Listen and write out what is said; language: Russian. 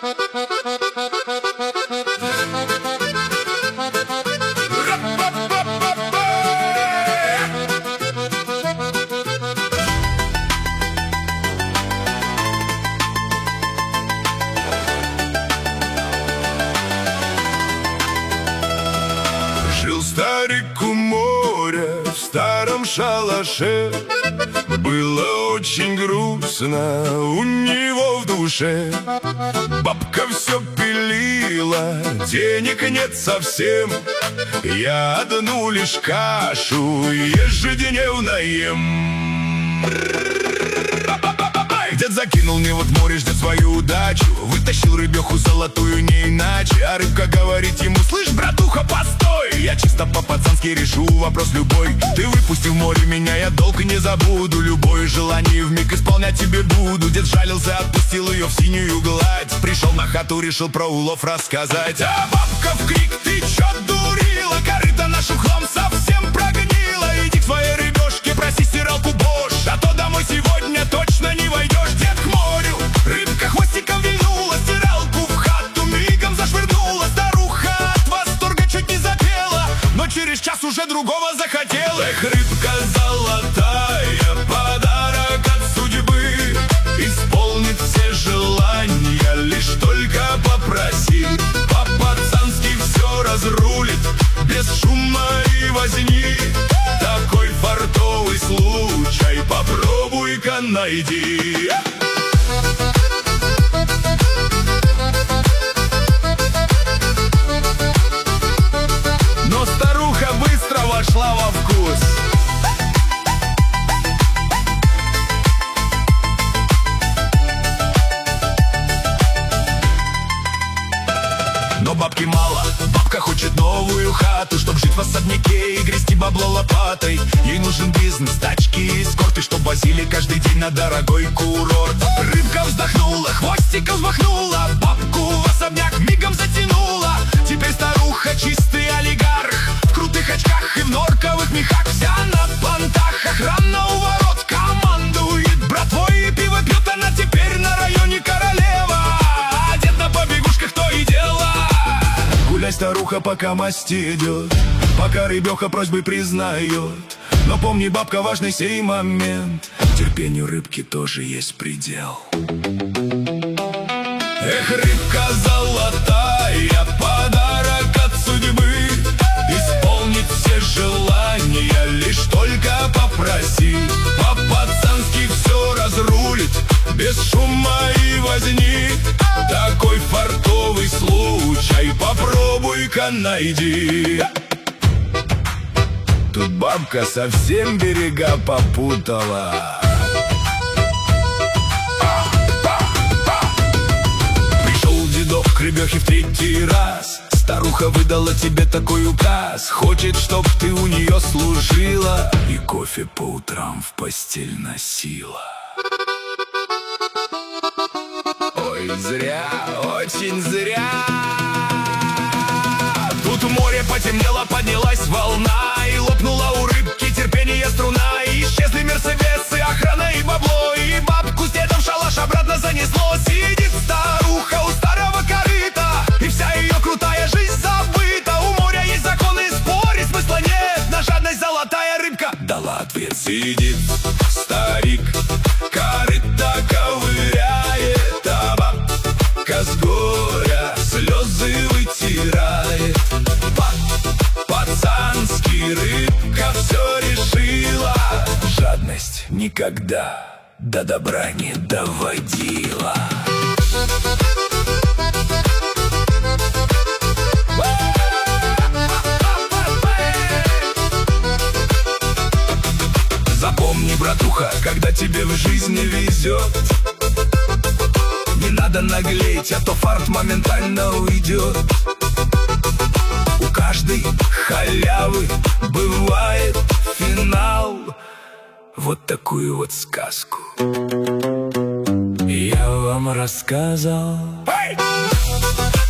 Жил старик у моря в старом шалаше. Было очень грустно у него в душе. Бабка все пилила, денег нет совсем. Я одну лишь кашу ежедневно ем. Дед закинул мне в море, ждет свою удачу. Вытащил рыбеху золотую, не иначе. А рыбка говорит ему: слышь, братуха, постой, я чисто по-пацански решу вопрос любой. Ты выпусти в море меня, я долг не забуду. Любое желание вмиг исполнять тебе буду. Дед жалился, отпустил ее в синюю гладь. Пришел на хату, решил про улов рассказать. А бабка в крик: ты чё дурила? Корыто нашу хлам совсем прогнила. Иди к своей рыбешке, проси стиралку Бош, а то домой сегодня точно не войдешь. Дед к морю, рыбка хвостиком вильнула, стиралку в хату мигом зашвырнула. Старуха от восторга чуть не запела, но через час уже другого захотела. Эх, рыбка золотая, подарок от судьбы, исполнит все желания, лишь только попроси. По-пацански все разрулит, без шума и возни. Такой фартовый случай попробуй-ка найди. Но старуха быстро вошла во вкус. Но бабки мало, бабка хочет новую хату, чтоб жить в особняке и грести бабло лопатой. Ей нужен бизнес, тачки и эскорты, чтоб возили каждый день на дорогой курорт. Рыбка вздохнула, хвостиком взмахнула, бабку в особняк мигом затянула. Теперь старуха чистый олигарх, в крутых очках и в норковых мехах. Вся на понтах, охрана у ворот командует братвой, и пиво пьет она теперь на районе королева. А дед на побегушках то и дело. Гуляй, старуха, пока масти идет, пока рыбеха просьбы признает. Но помни, бабка, важный сей момент, терпению рыбки тоже есть предел. Эх, рыбка золотая, подарок от судьбы, исполнит все желания, лишь только попроси. По-пацански все разрулит, без шума и возни. Такой фартовый случай попробуй-ка найди. Тут бабка совсем берега попутала. Пришел дедок к рыбехе в третий раз. Старуха выдала тебе такой указ: хочет, чтоб ты у нее служила и кофе по утрам в постель носила. Ой, зря, очень зря. Тут в море потемнело, поднялась волна, и лопнула у рыбки терпение струна. И исчезли мерседесы, охрана и бабло, и бабку с дедом в шалаш обратно занесло. Сидит старуха у старого корыта, и вся ее крутая жизнь забыта. У моря есть законы, спорить смысла нет, на жадность золотая рыбка дала ответ. Сидит старик, корыто ковыряет, а бабка с горя слезы вытирает. По-пацански рыбка все решила, жадность никогда до добра не доводила. Запомни, братуха, когда тебе в жизни везет, не надо наглеть, а то фарт моментально уйдет. У каждой халявы бывает финал. Вот такую вот сказку я вам рассказал.